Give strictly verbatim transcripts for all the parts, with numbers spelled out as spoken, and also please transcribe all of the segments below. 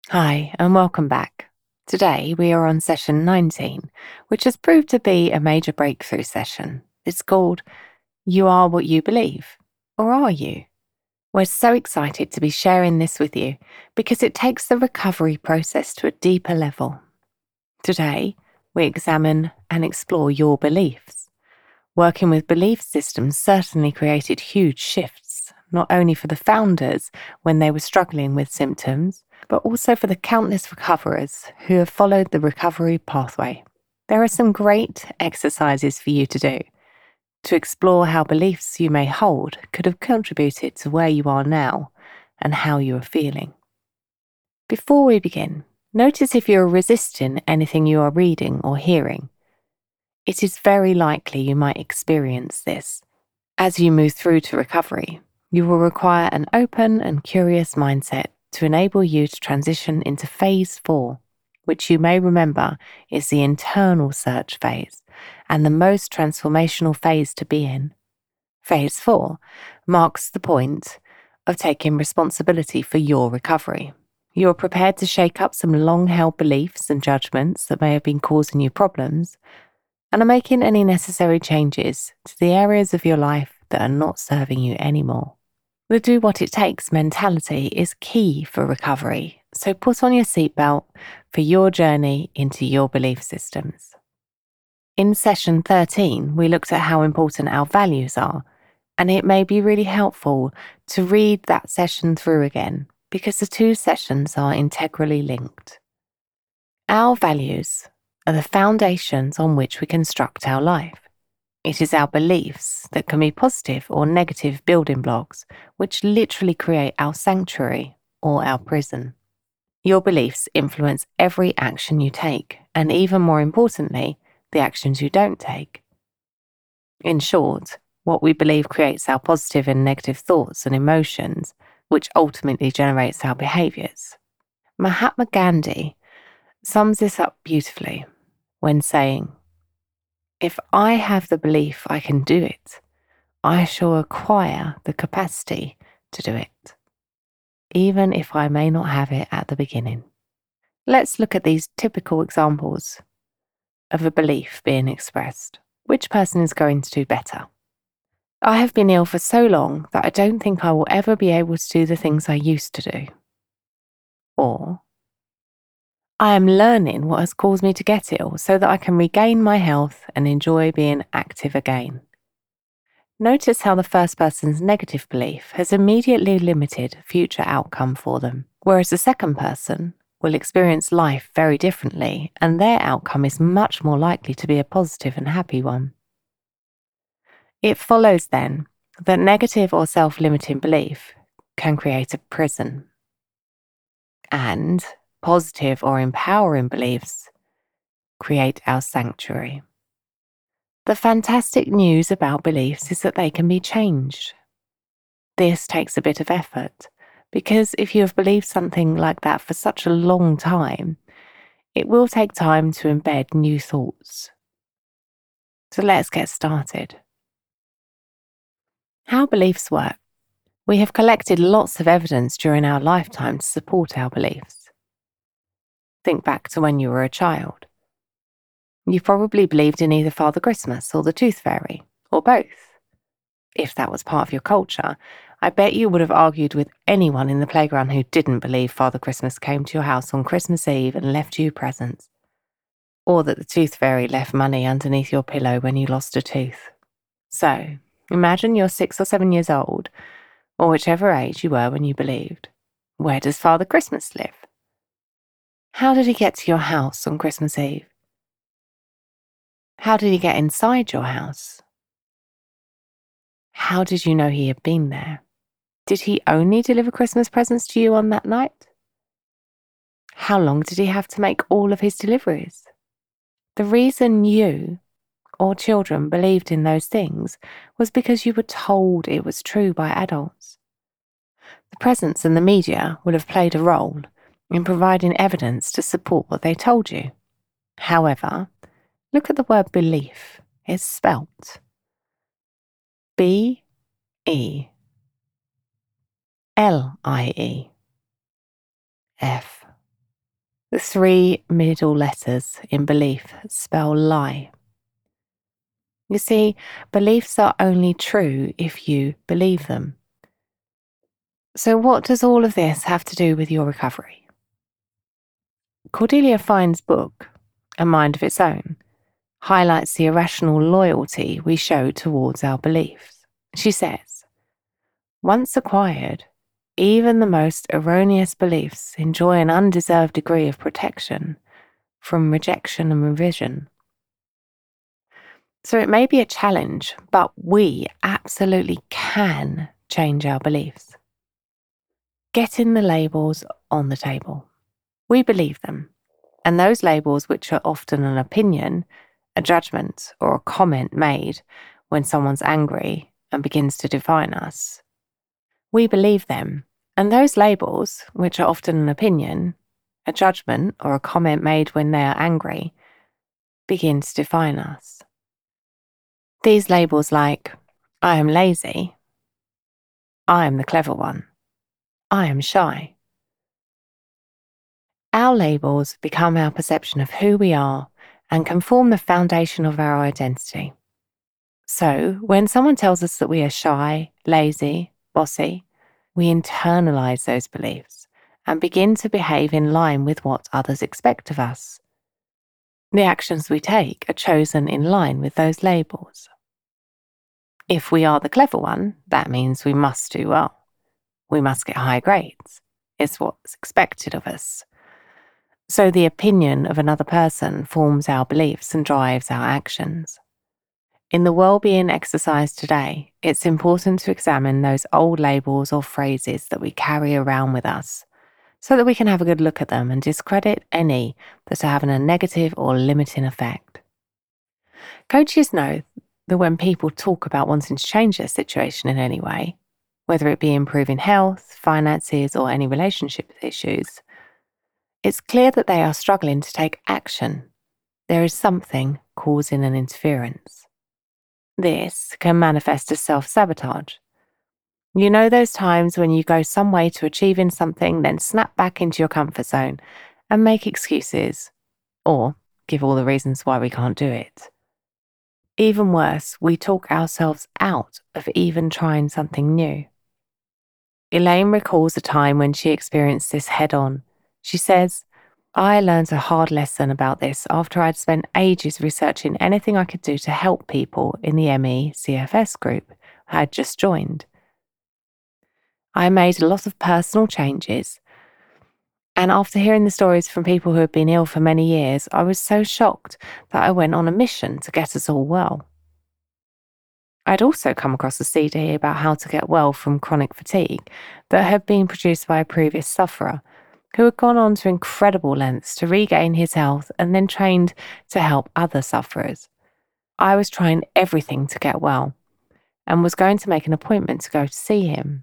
Hi, and welcome back. Today we are on session nineteen, which has proved to be a major breakthrough session. It's called You Are What You Believe, or Are You? We're so excited to be sharing this with you because it takes the recovery process to a deeper level. Today, we examine and explore your beliefs. Working with belief systems certainly created huge shifts, not only for the founders when they were struggling with symptoms, but also for the countless recoverers who have followed the recovery pathway. There are some great exercises for you to do to explore how beliefs you may hold could have contributed to where you are now and how you are feeling. Before we begin, notice if you are resisting anything you are reading or hearing. It is very likely you might experience this. As you move through to recovery, you will require an open and curious mindset to enable you to transition into phase four, which you may remember is the internal search phase and the most transformational phase to be in. Phase four marks the point of taking responsibility for your recovery. You are prepared to shake up some long-held beliefs and judgments that may have been causing you problems, and are making any necessary changes to the areas of your life that are not serving you anymore. The do what it takes mentality is key for recovery, so put on your seatbelt for your journey into your belief systems. In session thirteen, we looked at how important our values are, and it may be really helpful to read that session through again because the two sessions are integrally linked. Our values are the foundations on which we construct our life. It is our beliefs that can be positive or negative building blocks, which literally create our sanctuary or our prison. Your beliefs influence every action you take, and even more importantly, the actions you don't take. In short, what we believe creates our positive and negative thoughts and emotions, which ultimately generates our behaviours. Mahatma Gandhi sums this up beautifully when saying, "If I have the belief I can do it, I shall acquire the capacity to do it, even if I may not have it at the beginning." Let's look at these typical examples of a belief being expressed. Which person is going to do better? I have been ill for so long that I don't think I will ever be able to do the things I used to do. Or, I am learning what has caused me to get ill so that I can regain my health and enjoy being active again. Notice how the first person's negative belief has immediately limited future outcome for them, whereas the second person will experience life very differently and their outcome is much more likely to be a positive and happy one. It follows then that negative or self-limiting belief can create a prison, and positive or empowering beliefs create our sanctuary. The fantastic news about beliefs is that they can be changed. This takes a bit of effort, because if you have believed something like that for such a long time, it will take time to embed new thoughts. So let's get started. How beliefs work. We have collected lots of evidence during our lifetime to support our beliefs. Think back to when you were a child. You probably believed in either Father Christmas or the Tooth Fairy, or both. If that was part of your culture, I bet you would have argued with anyone in the playground who didn't believe Father Christmas came to your house on Christmas Eve and left you presents, or that the Tooth Fairy left money underneath your pillow when you lost a tooth. So, imagine you're six or seven years old, or whichever age you were when you believed. Where does Father Christmas live? How did he get to your house on Christmas Eve? How did he get inside your house? How did you know he had been there? Did he only deliver Christmas presents to you on that night? How long did he have to make all of his deliveries? The reason you or children believed in those things was because you were told it was true by adults. The presents and the media would have played a role in providing evidence to support what they told you. However, look at the word belief. It's spelt B E L I E F. The three middle letters in belief spell lie. You see, beliefs are only true if you believe them. So what does all of this have to do with your recovery? Cordelia Fine's book, A Mind of Its Own, highlights the irrational loyalty we show towards our beliefs. She says, once acquired, even the most erroneous beliefs enjoy an undeserved degree of protection from rejection and revision. So it may be a challenge, but we absolutely can change our beliefs. Getting the labels on the table. We believe them, and those labels, which are often an opinion, a judgment, or a comment made when someone's angry and begins to define us, we believe them, and those labels, which are often an opinion, a judgment, or a comment made when they are angry, begin to define us. These labels like, I am lazy, I am the clever one, I am shy. Our labels become our perception of who we are and can form the foundation of our identity. So, when someone tells us that we are shy, lazy, bossy, we internalize those beliefs and begin to behave in line with what others expect of us. The actions we take are chosen in line with those labels. If we are the clever one, that means we must do well. We must get high grades. It's what's expected of us. So the opinion of another person forms our beliefs and drives our actions. In the well-being exercise today, it's important to examine those old labels or phrases that we carry around with us so that we can have a good look at them and discredit any that are having a negative or limiting effect. Coaches know that when people talk about wanting to change their situation in any way, whether it be improving health, finances, or any relationship issues, it's clear that they are struggling to take action. There is something causing an interference. This can manifest as self-sabotage. You know those times when you go some way to achieving something, then snap back into your comfort zone and make excuses, or give all the reasons why we can't do it. Even worse, we talk ourselves out of even trying something new. Elaine recalls a time when she experienced this head-on. She says, I learned a hard lesson about this after I'd spent ages researching anything I could do to help people in the M E C F S group I had just joined. I made a lot of personal changes, and after hearing the stories from people who had been ill for many years, I was so shocked that I went on a mission to get us all well. I'd also come across a C D about how to get well from chronic fatigue that had been produced by a previous sufferer who had gone on to incredible lengths to regain his health and then trained to help other sufferers. I was trying everything to get well and was going to make an appointment to go to see him.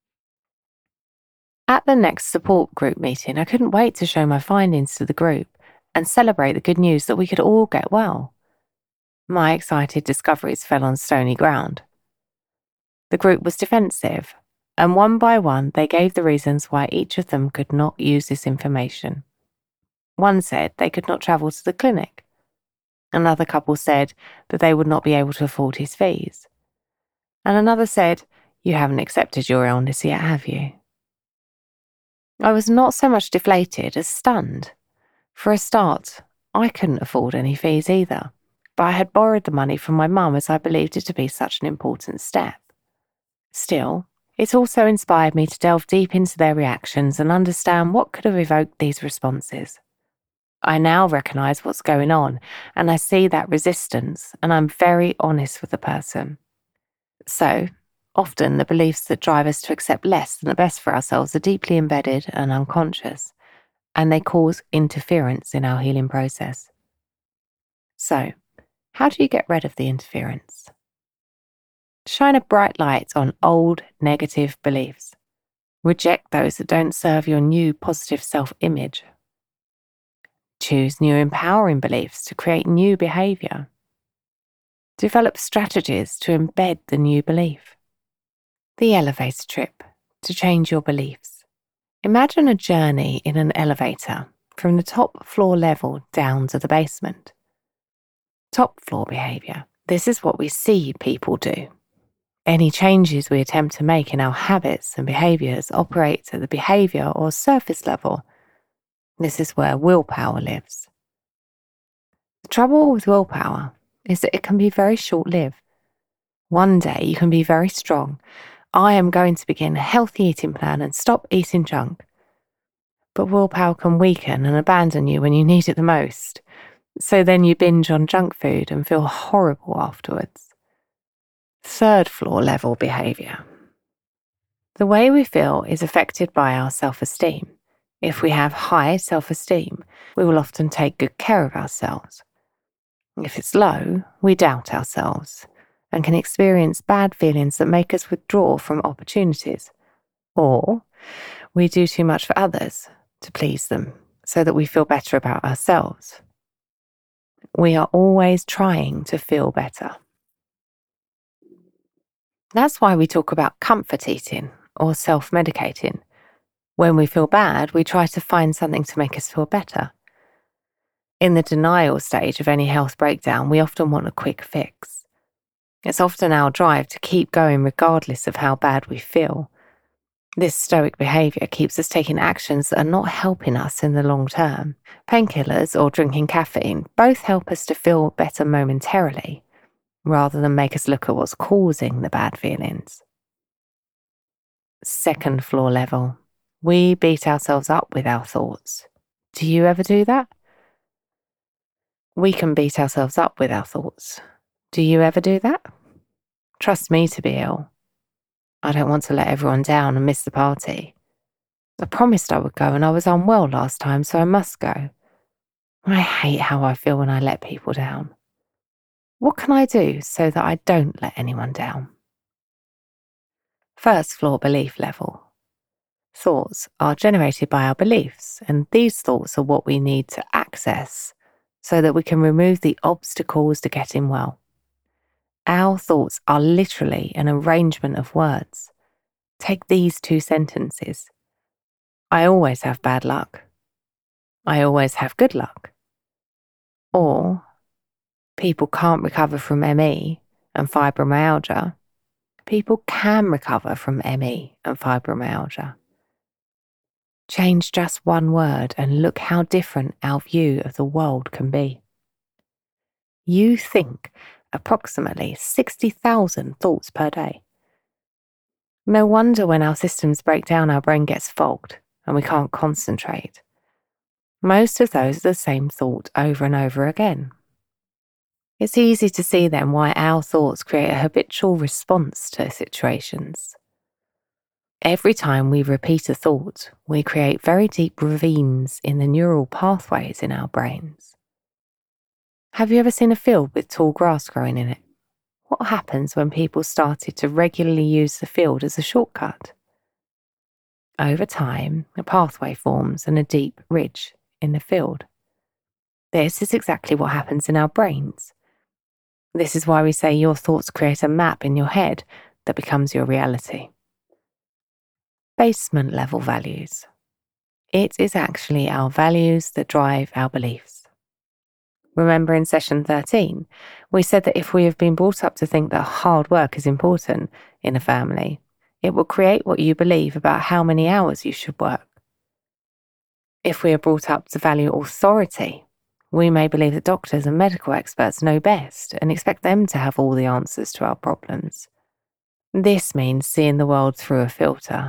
At the next support group meeting, I couldn't wait to show my findings to the group and celebrate the good news that we could all get well. My excited discoveries fell on stony ground. The group was defensive, and one by one they gave the reasons why each of them could not use this information. One said they could not travel to the clinic. Another couple said that they would not be able to afford his fees. And another said, you haven't accepted your illness yet, have you? I was not so much deflated as stunned. For a start, I couldn't afford any fees either, but I had borrowed the money from my mum as I believed it to be such an important step. Still, it also inspired me to delve deep into their reactions and understand what could have evoked these responses. I now recognise what's going on, and I see that resistance, and I'm very honest with the person. So, often the beliefs that drive us to accept less than the best for ourselves are deeply embedded and unconscious, and they cause interference in our healing process. So, how do you get rid of the interference? Shine a bright light on old negative beliefs. Reject those that don't serve your new positive self-image. Choose new empowering beliefs to create new behaviour. Develop strategies to embed the new belief. The elevator trip to change your beliefs. Imagine a journey in an elevator from the top floor level down to the basement. Top floor behaviour. This is what we see people do. Any changes we attempt to make in our habits and behaviours operate at the behaviour or surface level. This is where willpower lives. The trouble with willpower is that it can be very short-lived. One day you can be very strong. I am going to begin a healthy eating plan and stop eating junk. But willpower can weaken and abandon you when you need it the most. So then you binge on junk food and feel horrible afterwards. Third floor level behaviour. The way we feel is affected by our self-esteem. If we have high self-esteem, we will often take good care of ourselves. If it's low, we doubt ourselves and can experience bad feelings that make us withdraw from opportunities. Or we do too much for others to please them so that we feel better about ourselves. We are always trying to feel better. That's why we talk about comfort eating or self-medicating. When we feel bad, we try to find something to make us feel better. In the denial stage of any health breakdown, we often want a quick fix. It's often our drive to keep going regardless of how bad we feel. This stoic behaviour keeps us taking actions that are not helping us in the long term. Painkillers or drinking caffeine both help us to feel better momentarily, rather than make us look at what's causing the bad feelings. Second floor level. We beat ourselves up with our thoughts. Do you ever do that? We can beat ourselves up with our thoughts. Do you ever do that? Trust me to be ill. I don't want to let everyone down and miss the party. I promised I would go and I was unwell last time, so I must go. I hate how I feel when I let people down. What can I do so that I don't let anyone down? First floor belief level. Thoughts are generated by our beliefs, and these thoughts are what we need to access so that we can remove the obstacles to getting well. Our thoughts are literally an arrangement of words. Take these two sentences. I always have bad luck. I always have good luck. Or, people can't recover from M E and fibromyalgia. People can recover from M E and fibromyalgia. Change just one word and look how different our view of the world can be. You think approximately sixty thousand thoughts per day. No wonder when our systems break down, our brain gets fogged and we can't concentrate. Most of those are the same thought over and over again. It's easy to see then why our thoughts create a habitual response to situations. Every time we repeat a thought, we create very deep ravines in the neural pathways in our brains. Have you ever seen a field with tall grass growing in it? What happens when people started to regularly use the field as a shortcut? Over time, a pathway forms and a deep ridge in the field. This is exactly what happens in our brains. This is why we say your thoughts create a map in your head that becomes your reality. Basement level values. It is actually our values that drive our beliefs. Remember in session thirteen, we said that if we have been brought up to think that hard work is important in a family, it will create what you believe about how many hours you should work. If we are brought up to value authority, we may believe that doctors and medical experts know best and expect them to have all the answers to our problems. This means seeing the world through a filter.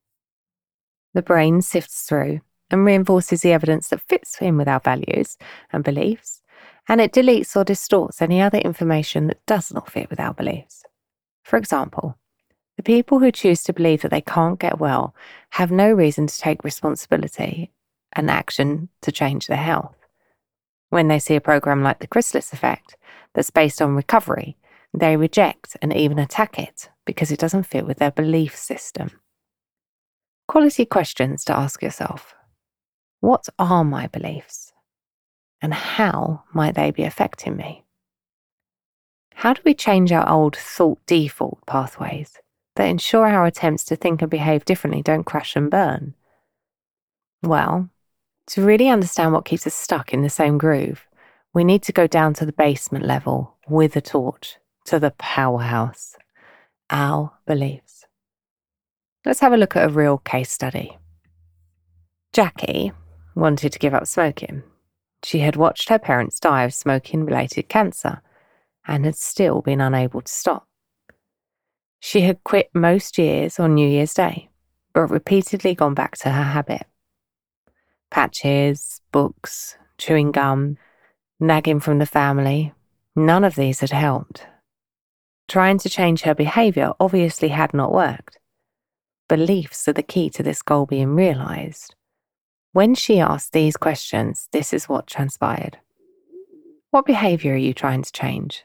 The brain sifts through and reinforces the evidence that fits in with our values and beliefs, and it deletes or distorts any other information that does not fit with our beliefs. For example, the people who choose to believe that they can't get well have no reason to take responsibility and action to change their health. When they see a program like the Chrysalis Effect that's based on recovery, they reject and even attack it because it doesn't fit with their belief system. Quality questions to ask yourself. What are my beliefs? And how might they be affecting me? How do we change our old thought default pathways that ensure our attempts to think and behave differently don't crash and burn? Well, To really understand what keeps us stuck in the same groove, we need to go down to the basement level with a torch to the powerhouse, our beliefs. Let's have a look at a real case study. Jackie wanted to give up smoking. She had watched her parents die of smoking-related cancer and had still been unable to stop. She had quit most years on New Year's Day, but repeatedly gone back to her habit. Patches, books, chewing gum, nagging from the family, none of these had helped. Trying to change her behaviour obviously had not worked. Beliefs are the key to this goal being realised. When she asked these questions, this is what transpired. What behaviour are you trying to change?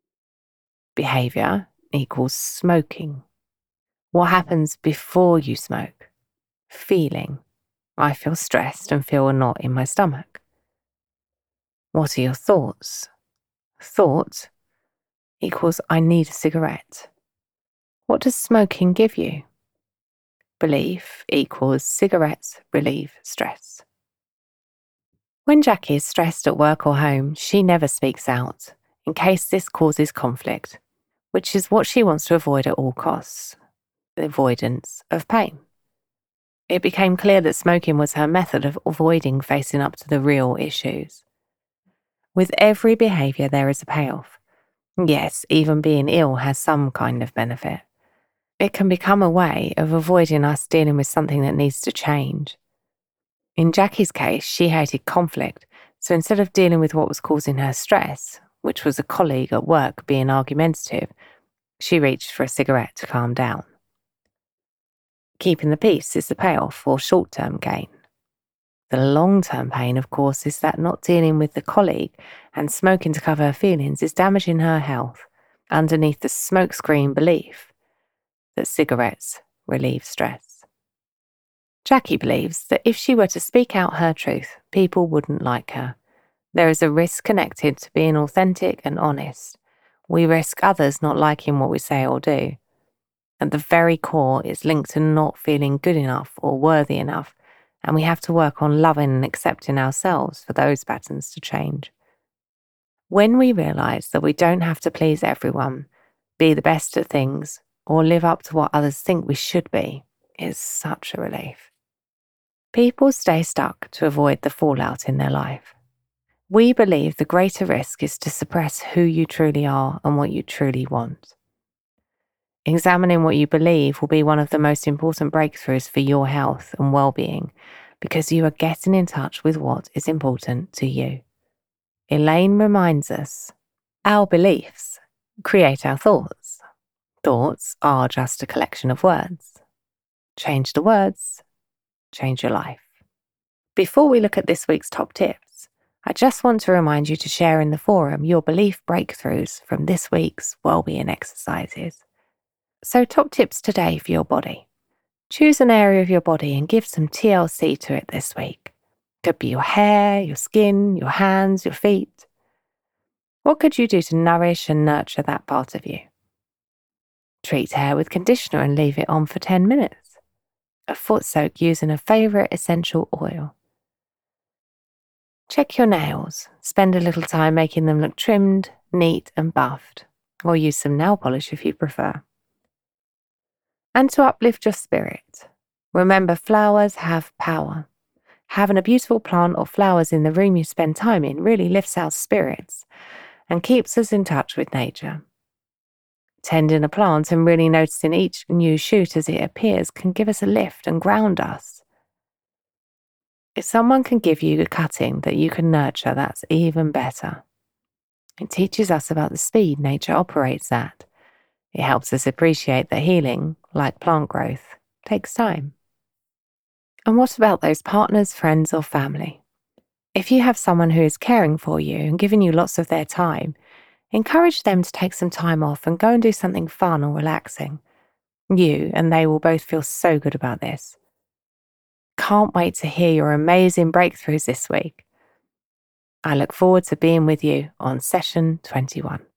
Behaviour equals smoking. What happens before you smoke? Feeling. I feel stressed and feel a knot in my stomach. What are your thoughts? Thought equals I need a cigarette. What does smoking give you? Belief equals cigarettes relieve stress. When Jackie is stressed at work or home, she never speaks out, in case this causes conflict, which is what she wants to avoid at all costs, the avoidance of pain. It became clear that smoking was her method of avoiding facing up to the real issues. With every behaviour there is a payoff. Yes, even being ill has some kind of benefit. It can become a way of avoiding us dealing with something that needs to change. In Jackie's case, she hated conflict, so instead of dealing with what was causing her stress, which was a colleague at work being argumentative, she reached for a cigarette to calm down. Keeping the peace is the payoff or short-term gain. The long-term pain, of course, is that not dealing with the colleague and smoking to cover her feelings is damaging her health underneath the smokescreen belief that cigarettes relieve stress. Jackie believes that if she were to speak out her truth, people wouldn't like her. There is a risk connected to being authentic and honest. We risk others not liking what we say or do. At the very core, it's linked to not feeling good enough or worthy enough, and we have to work on loving and accepting ourselves for those patterns to change. When we realise that we don't have to please everyone, be the best at things, or live up to what others think we should be, it's such a relief. People stay stuck to avoid the fallout in their life. We believe the greater risk is to suppress who you truly are and what you truly want. Examining what you believe will be one of the most important breakthroughs for your health and well-being because you are getting in touch with what is important to you. Elaine reminds us, our beliefs create our thoughts. Thoughts are just a collection of words. Change the words, change your life. Before we look at this week's top tips, I just want to remind you to share in the forum your belief breakthroughs from this week's wellbeing exercises. So top tips today for your body. Choose an area of your body and give some T L C to it this week. Could be your hair, your skin, your hands, your feet. What could you do to nourish and nurture that part of you? Treat hair with conditioner and leave it on for ten minutes. A foot soak using a favourite essential oil. Check your nails. Spend a little time making them look trimmed, neat and buffed, or use some nail polish if you prefer. And to uplift your spirit, remember flowers have power. Having a beautiful plant or flowers in the room you spend time in really lifts our spirits and keeps us in touch with nature. Tending a plant and really noticing each new shoot as it appears can give us a lift and ground us. If someone can give you a cutting that you can nurture, that's even better. It teaches us about the speed nature operates at. It helps us appreciate that healing, like plant growth, takes time. And what about those partners, friends or family? If you have someone who is caring for you and giving you lots of their time, encourage them to take some time off and go and do something fun or relaxing. You and they will both feel so good about this. Can't wait to hear your amazing breakthroughs this week. I look forward to being with you on session twenty-one.